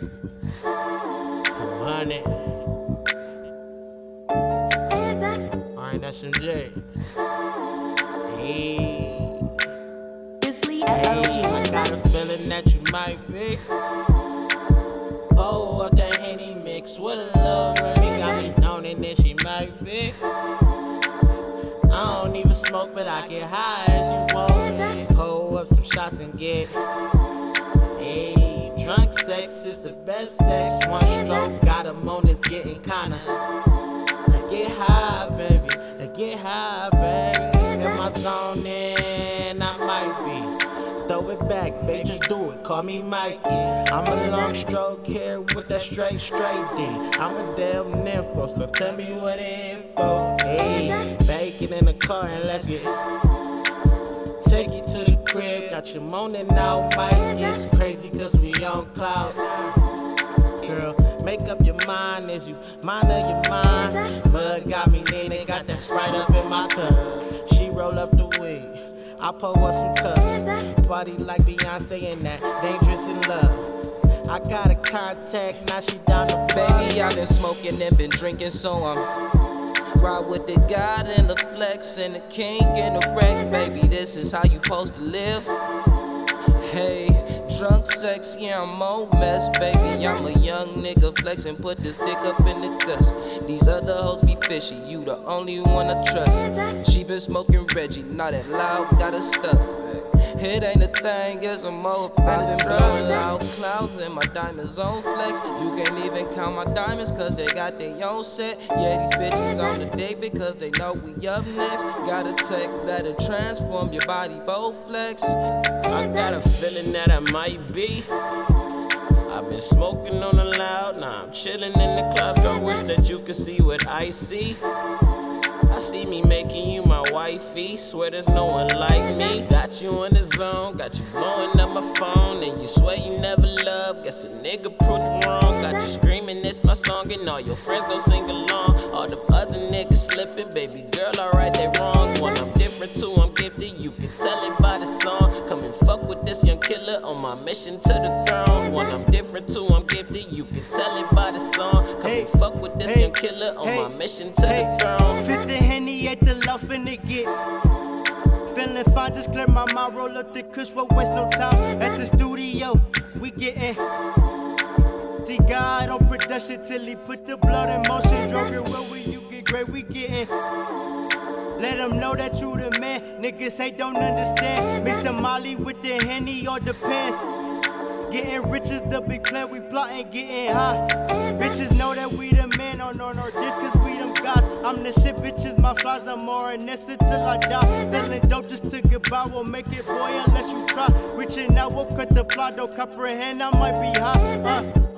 200. Alright, that's MJ. Hey. I got a feeling that you might be. Oh, up that Henny mix with a little Remy. Got me zoning that she might be. I don't even smoke, but I get high as you want. Pull up some shots and get. Hey, drunk sex is the best sex. One stroke got 'em on, it's getting kinda. Get high, baby. Get high, baby. In my zone, in I might be. Throw it back, babe, just do it, call me Mikey. I'm a long stroke here with that straight D. I'm a damn nympho, so tell me what it is for. Hey, bake it in the car and let's get take you to the crib, got you moaning out, Mike. It's crazy cause we on cloud. Girl, make up your mind, is you mind of your mind? Mud got me leaning, got that Sprite up in my cup. She roll up the weed, I pour up some cups. Party like Beyonce and that Dangerous in Love. I got a contact, now she down the Baby, I've been smoking and been drinking, so I'm ride with the God and the flex and the king and the wreck. Baby, this is how you supposed to live. Hey, drunk sex, yeah, I'm old mess, baby. I'm a young nigga flex and put this dick up in the guts. These other hoes be fishy, you the only one I trust. She been smoking Reggie, not that loud, got a stuff. It ain't a thing, it's a mo. I've been blowing out clouds and my diamonds on flex. You can't even count my diamonds cause they got their own set. Yeah, these bitches on the date because they know we up next. Got a tech that'll transform your body, both flex. I got a feeling that I might be. I've been smoking on the loud, now I'm chilling in the clouds. Girl, wish that you could see what I see. I see me making you my wifey. Swear there's no one like me. Got you in the zone, got you blowing up my phone, and you swear you never loved. Guess a nigga proved you wrong. Got you screaming it's my song, and all your friends don't sing along. All them other niggas slipping, baby girl, alright they wrong. When I'm different too, I'm gifted. You can tell it by the song. Come and fuck with this young killer on my mission to the throne. When I'm different too, I'm gifted. You can tell it by the song. Come and fuck with this young killer on my mission to the throne. 50 Henny at the low finna get. Feeling fine, just clear my mind, roll up the kush, won't waste no time. At the studio, we gettin' T-God on production till he put the blood in motion. Drove it well when you get great, we gettin'. Let them know that you the man, niggas hate don't understand. Mix the Molly with the Henny or depends. Getting rich is the big plan, we plotting, getting high. Bitches know that we the man on our disc cause we them guys. I'm the shit, bitches, my flies, I'm more and that's it till I die. Selling dope just to get by, won't make it boy unless you try. Reaching out, we'll cut the plot, don't comprehend, I might be high.